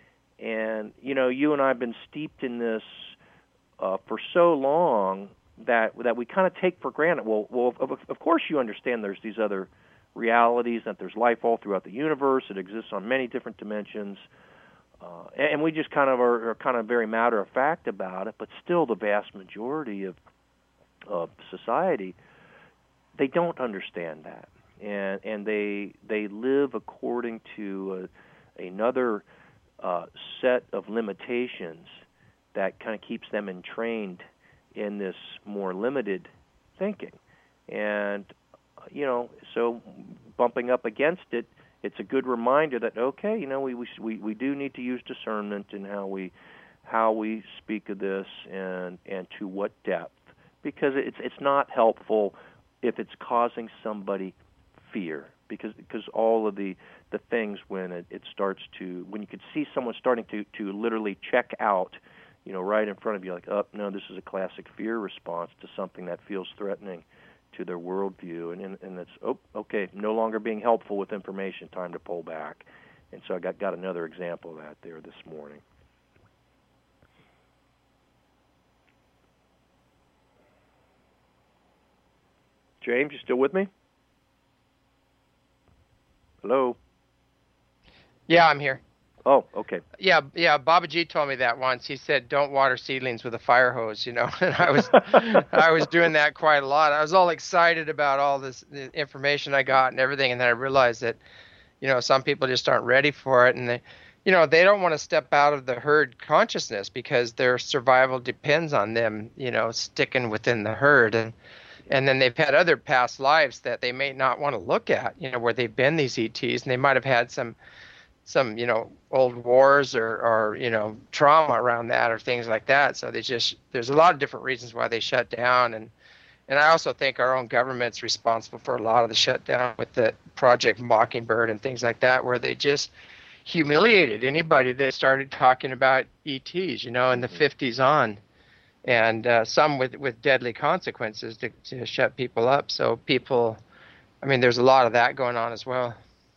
And you know, you and I have been steeped in this uh, for so long that that we kind of take for granted. Well, well, of, of course you understand there's these other realities, that there's life all throughout the universe. It exists on many different dimensions. Uh, and we just kind of are, are kind of very matter of fact about it, but still the vast majority of of society, they don't understand that, and and they they live according to a, another uh, set of limitations that kind of keeps them entrained in this more limited thinking, and you know, so bumping up against it, it's a good reminder that okay, you know, we we we do need to use discernment in how we how we speak of this and and to what depth, because it's it's not helpful if it's causing somebody fear, because because all of the the things when it, it starts to when you could see someone starting to to literally check out, you know, right in front of you, like, oh no, this is a classic fear response to something that feels threatening to their worldview, and, and and it's oh okay, no longer being helpful with information, time to pull back. And so I got got another example of that there this morning. James, you still with me? Hello? Yeah, I'm here. Oh, okay. Yeah, yeah. Baba G told me that once. He said, "Don't water seedlings with a fire hose." You know, and I was, I was doing that quite a lot. I was all excited about all this information I got and everything, and then I realized that, you know, some people just aren't ready for it, and they, you know, they don't want to step out of the herd consciousness because their survival depends on them, you know, sticking within the herd, and and then they've had other past lives that they may not want to look at, you know, where they've been these E Ts, and they might have had some. some, you know, old wars or, or, you know, trauma around that or things like that. So they just, there's a lot of different reasons why they shut down. And, and I also think our own government's responsible for a lot of the shutdown with the Project Mockingbird and things like that, where they just humiliated anybody that started talking about E Ts, you know, in the fifties on. And uh, some with, with deadly consequences to, to shut people up. So people, I mean, there's a lot of that going on as well.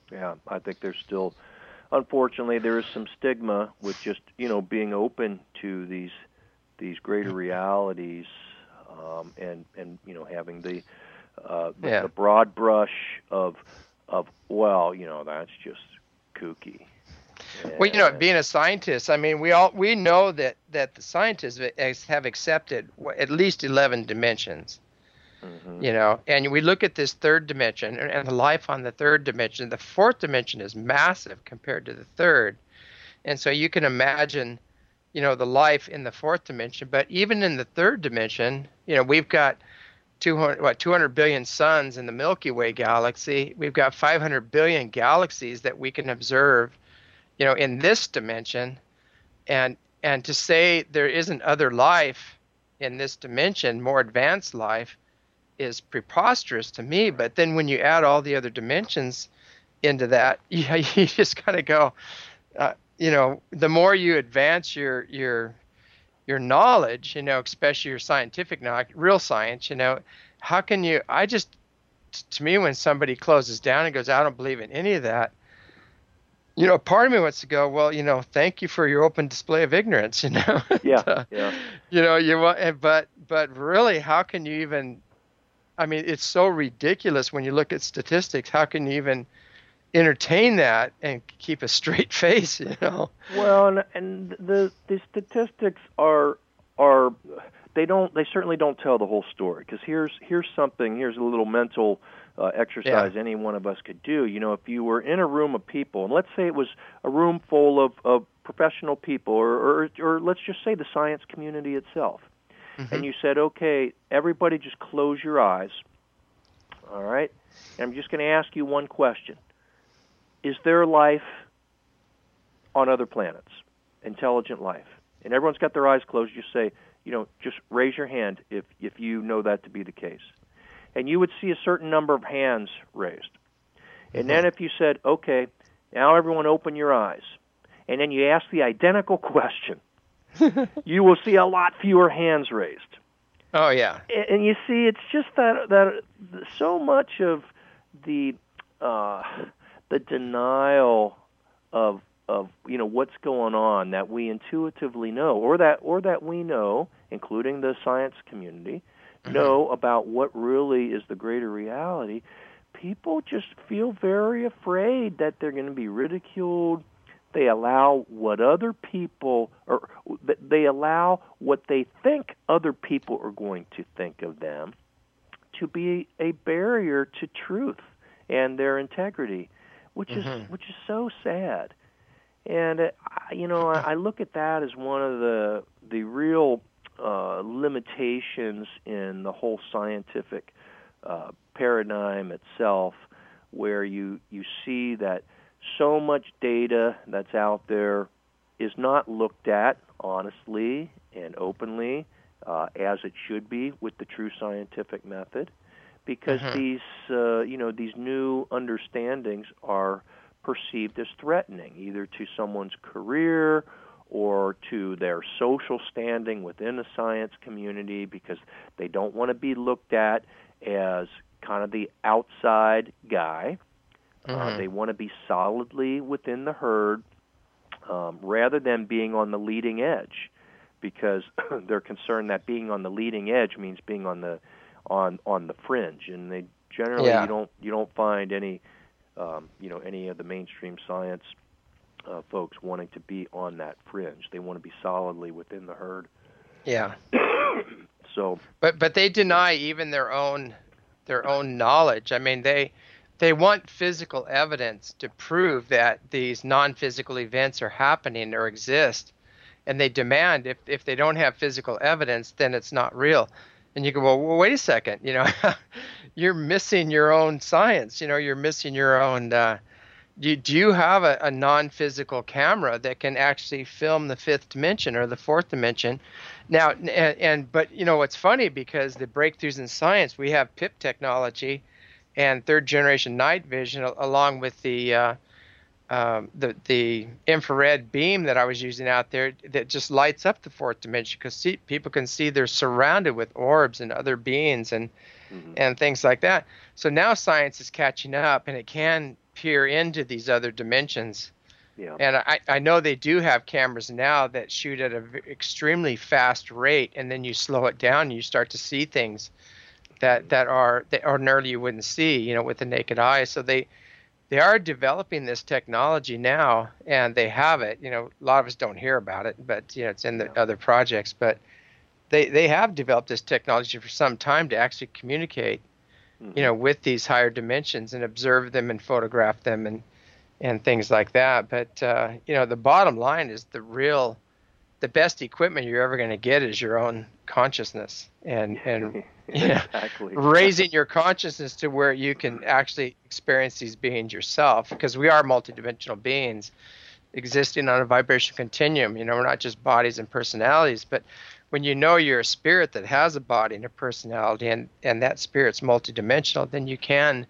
Yeah, I think there's still, unfortunately, there is some stigma with just, you know, being open to these these greater realities, um, and and you know, having the uh, the, Yeah. the broad brush of of well, you know, that's just kooky. Well, you know, And, being a scientist, I mean, we all we know that that the scientists ex- have accepted wh- at least eleven dimensions. mhm. You know, and we look at this third dimension and, and the life on the third dimension. The fourth dimension is massive compared to the third, and so you can imagine, you know, the life in the fourth dimension. But even in the third dimension, you know, we've got two hundred what two hundred billion suns in the Milky Way galaxy. We've got five hundred billion galaxies that we can observe, you know, in this dimension. And and to say there isn't other life in this dimension, more advanced life, is preposterous to me. But then when you add all the other dimensions into that, you, you just kind of go, uh, you know, the more you advance your your your knowledge, you know, especially your scientific knowledge, real science, you know, how can you? I just, to me, when somebody closes down and goes, I don't believe in any of that, you know, part of me wants to go, well, you know, thank you for your open display of ignorance, you know. Yeah, uh, yeah. You know, you want, but but really, how can you even? I mean, it's so ridiculous when you look at statistics. How can you even entertain that and keep a straight face, you know? Well, and, and the the statistics are are they don't they certainly don't tell the whole story, because here's here's something here's a little mental uh, exercise Yeah. any one of us could do. You know, if you were in a room of people, and let's say it was a room full of, of professional people, or, or or let's just say the science community itself, Mm-hmm. and you said, okay, everybody just close your eyes, all right? And I'm just going to ask you one question. Is there life on other planets, intelligent life? And everyone's got their eyes closed. You say, you know, just raise your hand if, if you know that to be the case. And you would see a certain number of hands raised. And Mm-hmm. then if you said, okay, now everyone open your eyes, and then you ask the identical question, you will see a lot fewer hands raised. Oh, yeah. And you see, it's just that that so much of the uh, the denial of of you know what's going on that we intuitively know, or that or that we know, including the science community, Mm-hmm. know about what really is the greater reality. People just feel very afraid that they're going to be ridiculed. They allow what other people, or they allow what they think other people are going to think of them to be a barrier to truth and their integrity, which is Mm-hmm. which is so sad. And uh, you know, I, I look at that as one of the the real uh, limitations in the whole scientific uh, paradigm itself, where you you see that so much data that's out there is not looked at honestly and openly uh, as it should be with the true scientific method, because Mm-hmm. these uh, you know these new understandings are perceived as threatening, either to someone's career or to their social standing within the science community, because they don't want to be looked at as kind of the outside guy. Mm-hmm. Uh, they want to be solidly within the herd, um, rather than being on the leading edge, because they're concerned that being on the leading edge means being on the on on the fringe, and they generally Yeah. you don't you don't find any um, you know any of the mainstream science uh, folks wanting to be on that fringe. They want to be solidly within the herd. Yeah. So, But but they deny even their own their own knowledge. I mean, they they want physical evidence to prove that these non-physical events are happening or exist, and they demand if if they don't have physical evidence, then it's not real. And you go, well, well wait a second, you know, you're missing your own science. You know, you're missing your own. Uh, do, do you have a, a non-physical camera that can actually film the fifth dimension or the fourth dimension? Now, and, and but you know what's funny, because the breakthroughs in science, we have P I P technology and third generation night vision, along with the uh, um, the the infrared beam that I was using out there that just lights up the fourth dimension, because see, people can see they're surrounded with orbs and other beings and mm-hmm. and things like that. So now science is catching up, and it can peer into these other dimensions. Yeah. And I, I know they do have cameras now that shoot at an extremely fast rate, and then you slow it down and you start to see things that, that are that ordinarily you wouldn't see, you know, with the naked eye. So they they are developing this technology now, and they have it. You know, a lot of us don't hear about it, but you know, it's in the Yeah. other projects. But they they have developed this technology for some time to actually communicate, Mm-hmm. you know, with these higher dimensions and observe them and photograph them and and things like that. But uh, you know, the bottom line is the real, the best equipment you're ever going to get is your own consciousness, and and you know, Exactly. raising your consciousness to where you can actually experience these beings yourself, because we are multidimensional beings existing on a vibration continuum. You know, we're not just bodies and personalities, but when you know you're a spirit that has a body and a personality, and and that spirit's multidimensional, then you can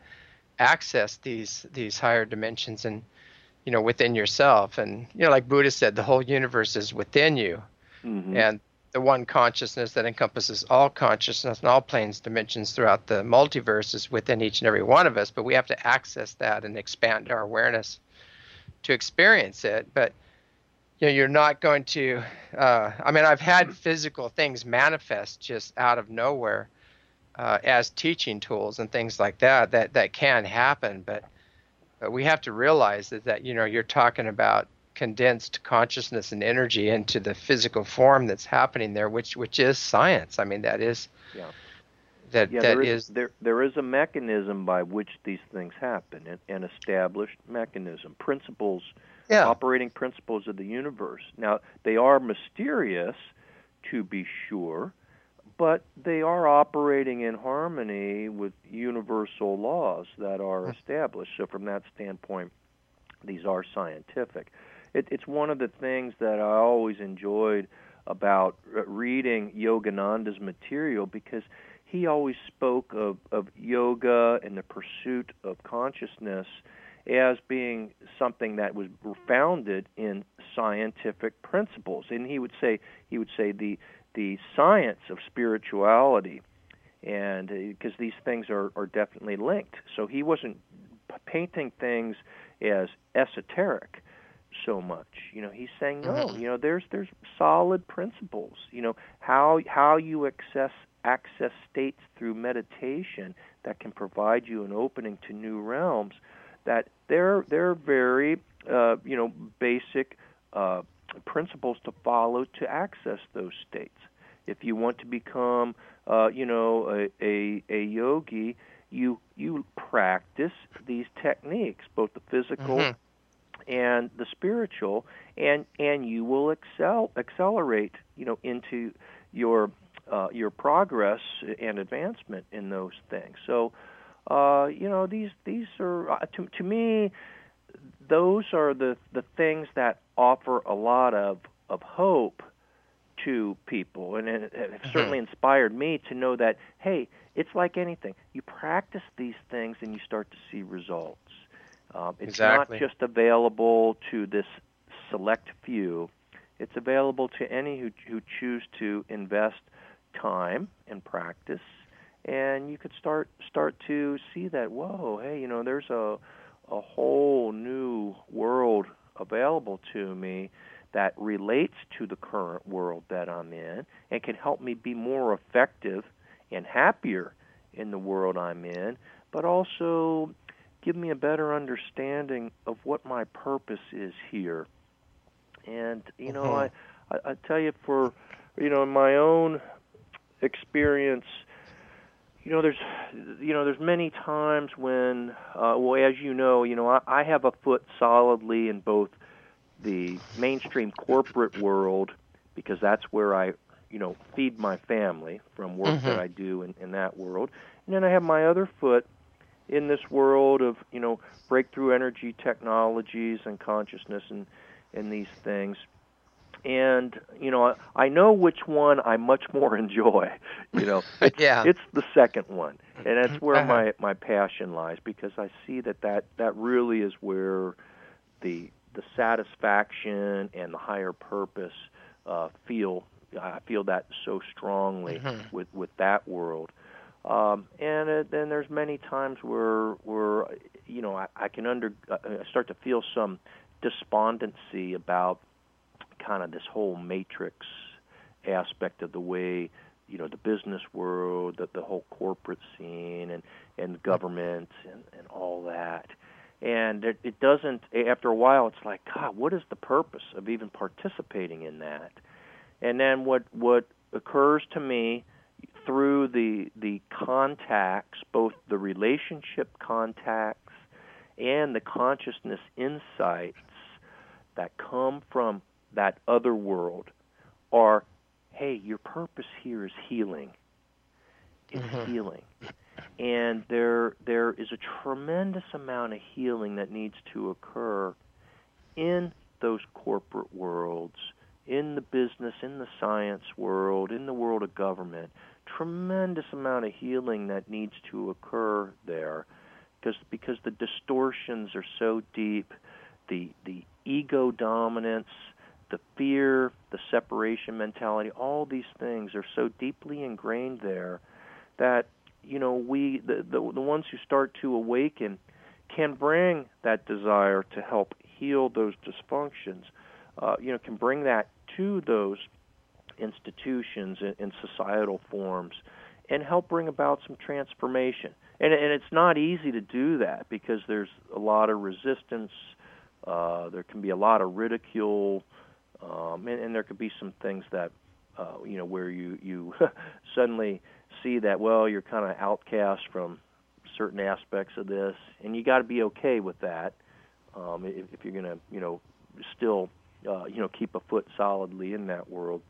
access these these higher dimensions, and you know, within yourself. And you know, like Buddha said, the whole universe is within you. Mm-hmm. And the one consciousness that encompasses all consciousness and all planes, dimensions throughout the multiverse is within each and every one of us, but we have to access that and expand our awareness to experience it. But you know, you're not going to uh, I mean, I've had physical things manifest just out of nowhere, Uh, as teaching tools and things like that, that that can happen, but, but we have to realize that, that you know, you're talking about condensed consciousness and energy into the physical form that's happening there, which which is science. I mean, that is Yeah. that Yeah, that there is, is there there is a mechanism by which these things happen, an, an established mechanism, principles, yeah. operating principles of the universe. Now, they are mysterious, to be sure, but they are operating in harmony with universal laws that are established. So from that standpoint, these are scientific. It, it's one of the things that I always enjoyed about reading Yogananda's material, because he always spoke of, of yoga and the pursuit of consciousness as being something that was founded in scientific principles. And he would say he would say the the science of spirituality, and because uh, these things are, are definitely linked. So he wasn't p- painting things as esoteric so much. You know, he's saying no. Mm-hmm. You know, there's there's solid principles. You know, how how you access access states through meditation that can provide you an opening to new realms. That they're they're very uh, you know basic Uh, principles to follow to access those states. If you want to become, uh, you know, a, a, a yogi, you you practice these techniques, both the physical mm-hmm. and the spiritual, and and you will excel accelerate, you know, into your uh, your progress and advancement in those things. So, uh, you know, these these are uh, to to me. Those are the, the things that offer a lot of, of hope to people, and it have mm-hmm. certainly inspired me to know that, hey, it's like anything. You practice these things and you start to see results. Um, it's exactly. not just available to this select few. It's available to any who, who choose to invest time and practice, and you could start start to see that, whoa, hey, you know, there's a a whole new world available to me that relates to the current world that I'm in and can help me be more effective and happier in the world I'm in, but also give me a better understanding of what my purpose is here. And, you know, mm-hmm. I, I, I tell you, for, you know, in my own experience, You know, there's, you know, there's many times when, uh, well, as you know, you know, I, I have a foot solidly in both the mainstream corporate world, because that's where I, you know, feed my family from work mm-hmm. that I do in, in that world, and then I have my other foot in this world of, you know, breakthrough energy technologies and consciousness and and these things. And, you know, I know which one I much more enjoy. You know, it's, yeah. it's the second one. And that's where uh-huh. my, my passion lies, because I see that, that that really is where the the satisfaction and the higher purpose uh, feel. I feel that so strongly mm-hmm. with, with that world. Um, and uh, then there's many times where, where you know, I, I can under, uh, I start to feel some despondency about kind of this whole matrix aspect of the way, you know, the business world, the, the whole corporate scene, and, and government, and, and all that. And it, it doesn't, after a while, it's like, God, what is the purpose of even participating in that? And then what, what occurs to me through the the contacts, both the relationship contacts and the consciousness insights that come from that other world, are, hey, your purpose here is healing. It's mm-hmm. healing. And there there is a tremendous amount of healing that needs to occur in those corporate worlds, in the business, in the science world, in the world of government. Tremendous amount of healing that needs to occur there, because because the distortions are so deep, the the ego dominance, the fear, the separation mentality, all these things are so deeply ingrained there that, you know, we the the, the ones who start to awaken can bring that desire to help heal those dysfunctions, uh, you know, can bring that to those institutions and, and societal forms, and help bring about some transformation. And, and it's not easy to do that, because there's a lot of resistance, uh, there can be a lot of ridicule, um, and, and there could be some things that, uh, you know, where you, you suddenly see that, well, you're kind of outcast from certain aspects of this, and you got to be okay with that um, if, if you're going to, you know, still, uh, you know, keep a foot solidly in that world.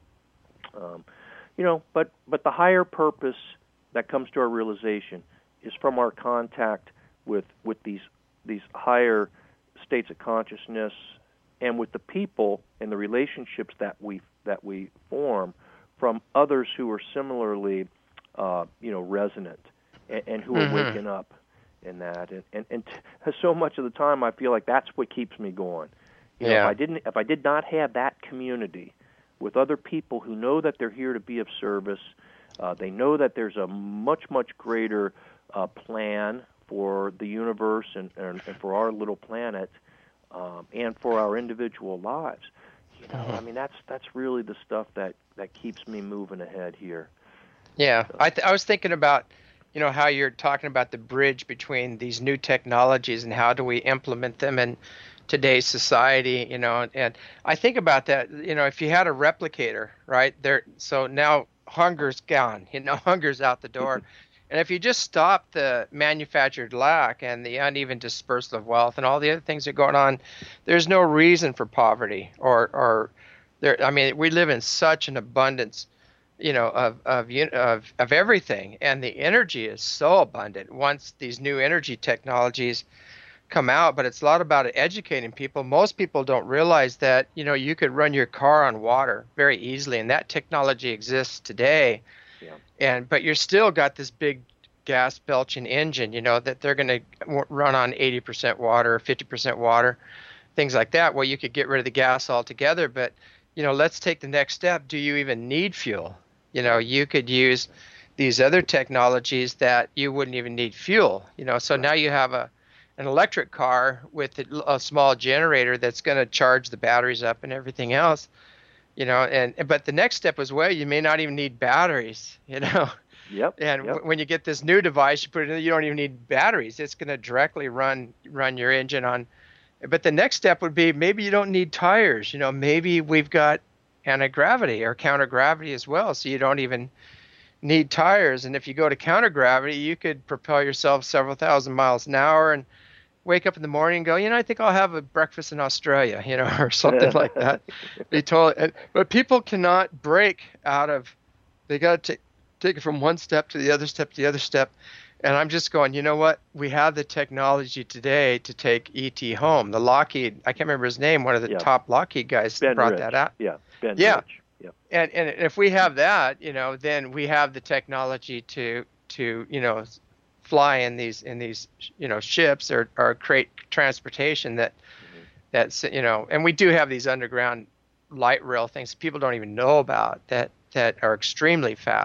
Um, you know, but, but the higher purpose that comes to our realization is from our contact with with these these higher states of consciousness, and with the people and the relationships that we that we form from others who are similarly, uh, you know, resonant, and, and who mm-hmm. are waking up in that. And and, and t- so much of the time, I feel like that's what keeps me going. You know, yeah. if I didn't, if I did not have that community with other people who know that they're here to be of service, uh, they know that there's a much, much greater uh, plan for the universe and, and, and for our little planet, um, and for our individual lives. You know, mm-hmm. I mean, that's that's really the stuff that, that keeps me moving ahead here. Yeah, so. I th- I was thinking about, you know, how you're talking about the bridge between these new technologies and how do we implement them in today's society, you know, and, and I think about that, you know, if you had a replicator, right, there, so now hunger's gone, you know, hunger's out the door. And if you just stop the manufactured lack and the uneven dispersal of wealth and all the other things that are going on, there's no reason for poverty or, or there, I mean, we live in such an abundance, you know, of, of, of, of everything. And the energy is so abundant once these new energy technologies come out, but it's a lot about educating people. Most people don't realize that, you know, you could run your car on water very easily, and that technology exists today. Yeah. And but you're still got this big gas belching engine, you know, that they're going to run on eighty percent water, fifty percent water, things like that. Well, you could get rid of the gas altogether, but, you know, let's take the next step. Do you even need fuel? You know, you could use these other technologies that you wouldn't even need fuel, you know, so right. Now you have a an electric car with a, a small generator that's going to charge the batteries up and everything else, you know, and, but the next step as well, you may not even need batteries, you know. Yep. And yep. w- when you get this new device, you put it in, you don't even need batteries. It's going to directly run, run your engine on. But the next step would be maybe you don't need tires, you know, maybe we've got anti-gravity or counter-gravity as well. So you don't even need tires. And if you go to counter-gravity, you could propel yourself several thousand miles an hour and wake up in the morning and go, you know, I think I'll have a breakfast in Australia, you know, or something like that. Be totally, but people cannot break out of, they got to take, take it from one step to the other step to the other step. And I'm just going, you know what? We have the technology today to take E T home. The Lockheed, I can't remember his name, one of the yeah. top Lockheed guys Ben brought Rich. that out. Yeah, Ben yeah. Rich. Yeah. And, and if we have that, you know, then we have the technology to, to you know, fly in these in these you know ships or, or create transportation that mm-hmm. that's you know and we do have these underground light rail things people don't even know about that that are extremely fast,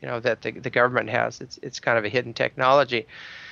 you know, that the, the government has. It's it's kind of a hidden technology.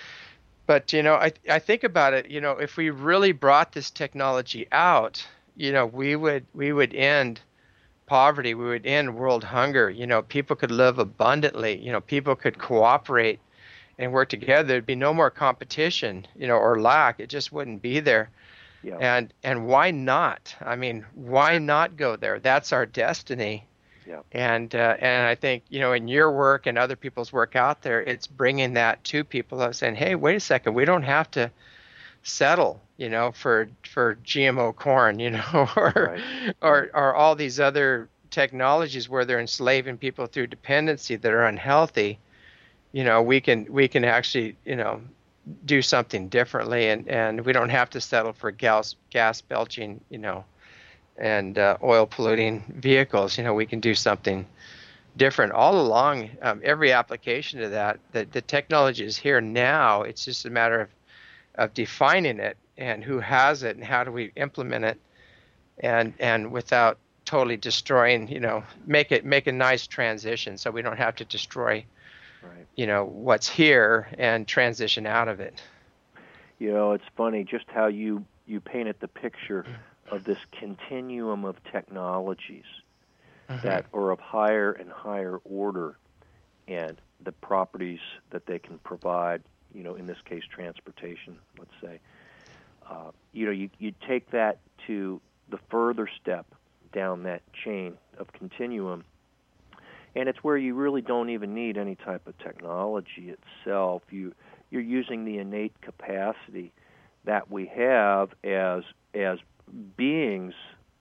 But, you know, I I think about it, you know, if we really brought this technology out, you know, we would we would end poverty, we would end world hunger. You know, people could live abundantly, you know, people could cooperate and work together. There'd be no more competition, you know, or lack. It just wouldn't be there. Yeah. And and why not? I mean, why not go there? That's our destiny. Yeah. And uh, and I think, you know, in your work and other people's work out there, it's bringing that to people of saying, hey, wait a second, we don't have to settle, you know, for for G M O corn, you know, or Right. or or all these other technologies where they're enslaving people through dependency that are unhealthy. You know, we can we can actually, you know, do something differently, and and we don't have to settle for gas gas belching, you know, and uh, oil polluting vehicles. You know, we can do something different all along. Um, every application to that, the, the technology is here now. It's just a matter of of defining it and who has it and how do we implement it, and and without totally destroying, you know, make it make a nice transition so we don't have to destroy, Right. you know, what's here and transition out of it. You know, it's funny just how you you painted the picture of this continuum of technologies Mm-hmm. that are of higher and higher order, and the properties that they can provide, you know, in this case, transportation, let's say. Uh, you know, you, you take that to the further step down that chain of continuum, and it's where you really don't even need any type of technology itself. You, you're using the innate capacity that we have as as beings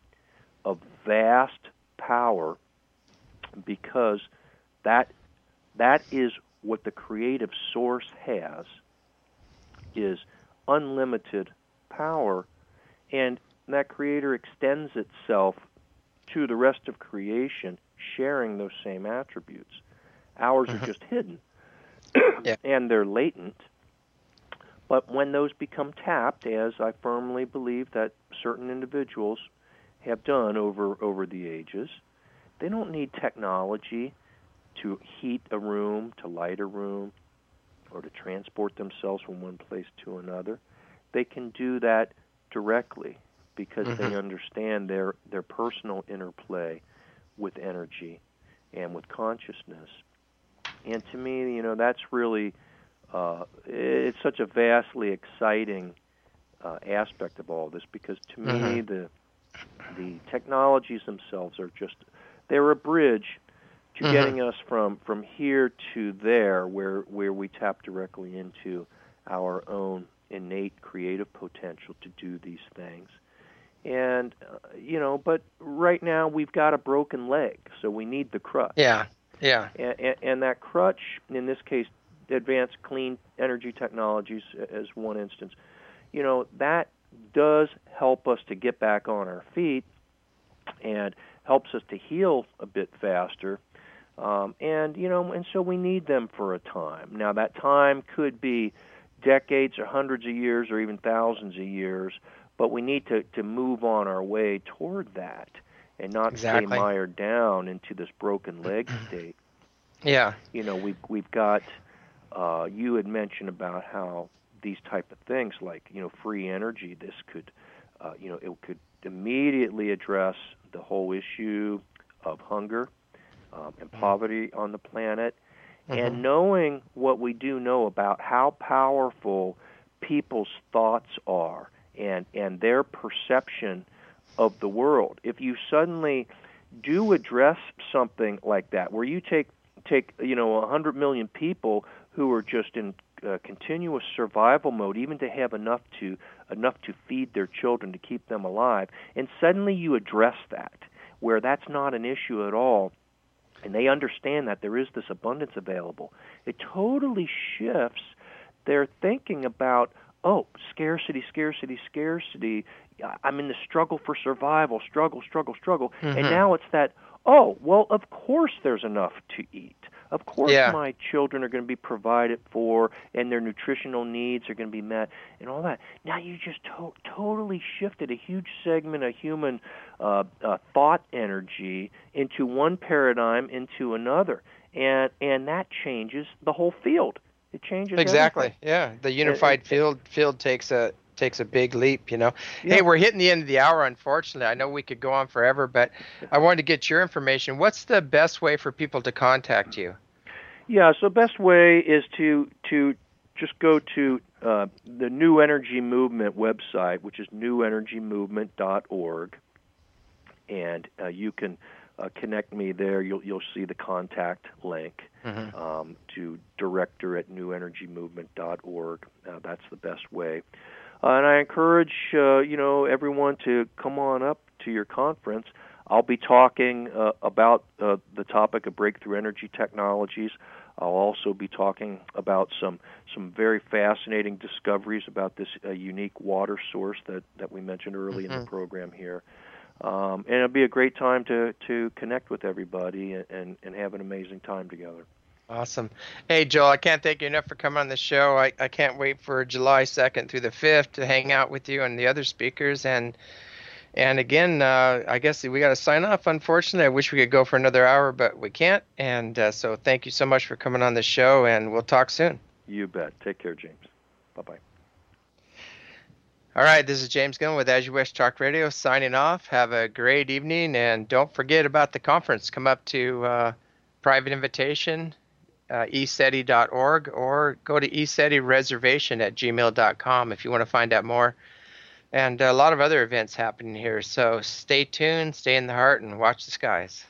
of vast power, because that that is what the creative source has, is unlimited power, and that creator extends itself to the rest of creation, sharing those same attributes. Ours Mm-hmm. are just hidden, Yeah. and they're latent. But when those become tapped, as I firmly believe that certain individuals have done over over the ages, they don't need technology to heat a room, to light a room, or to transport themselves from one place to another. They can do that directly because Mm-hmm. they understand their, their personal interplay with energy and with consciousness. And to me, you know, that's really, uh, it's such a vastly exciting uh, aspect of all this, because to me, Mm-hmm. the the technologies themselves are just, they're a bridge to Mm-hmm. getting us from, from here to there, where where we tap directly into our own innate creative potential to do these things. And, uh, you know, but right now we've got a broken leg, so we need the crutch. Yeah. Yeah. And, and, and that crutch, in this case, advanced clean energy technologies as one instance, you know, that does help us to get back on our feet and helps us to heal a bit faster. Um, and, you know, and so we need them for a time. Now, that time could be decades or hundreds of years or even thousands of years, but we need to, to move on our way toward that and not Exactly. stay mired down into this broken leg state. Yeah. You know, we've, we've got, uh, you had mentioned about how these type of things like, you know, free energy, this could, uh, you know, it could immediately address the whole issue of hunger um, and poverty on the planet. Mm-hmm. And knowing what we do know about how powerful people's thoughts are and, and their perception of the world, if you suddenly do address something like that, where you take, take you know, one hundred million people who are just in uh, continuous survival mode, even to have enough to enough to feed their children, to keep them alive, and suddenly you address that, where that's not an issue at all, and they understand that there is this abundance available, it totally shifts their thinking about, oh, scarcity, scarcity, scarcity, I'm in the struggle for survival, struggle, struggle, struggle, Mm-hmm. and now it's that, oh, well, of course there's enough to eat. Of course Yeah. my children are going to be provided for and their nutritional needs are going to be met and all that. Now you just to- totally shifted a huge segment of human uh, uh, thought energy into one paradigm into another. and and that changes the whole field. It changes exactly. everything. Yeah, the unified It, it, field field takes a takes a big leap. You know. yeah. Hey, we're hitting the end of the hour. Unfortunately, I know we could go on forever, but I wanted to get your information. What's the best way for people to contact you? Yeah. So best way is to to just go to uh, the New Energy Movement website, which is new energy movement dot org, and uh, you can uh, connect me there. You'll you'll see the contact link Mm-hmm. um, to director at new energy movement dot org. Uh, that's the best way. Uh, and I encourage uh, you know everyone to come on up to your conference. I'll be talking uh, about uh, the topic of breakthrough energy technologies. I'll also be talking about some some very fascinating discoveries about this uh, unique water source that, that we mentioned early Mm-hmm. in the program here. Um, and it'll be a great time to, to connect with everybody and, and, and have an amazing time together. Awesome. Hey, Joel, I can't thank you enough for coming on the show. I, I can't wait for July second through the fifth to hang out with you and the other speakers. And and again, uh, I guess we got to sign off, unfortunately. I wish we could go for another hour, but we can't. And uh, so thank you so much for coming on the show, and we'll talk soon. You bet. Take care, James. Bye-bye. All right, this is James Gillen with As You Wish Talk Radio signing off. Have a great evening, and don't forget about the conference. Come up to uh, private invitation, uh, e seti dot org, or go to e seti reservation at gmail dot com if you want to find out more. And a lot of other events happening here, so stay tuned, stay in the heart, and watch the skies.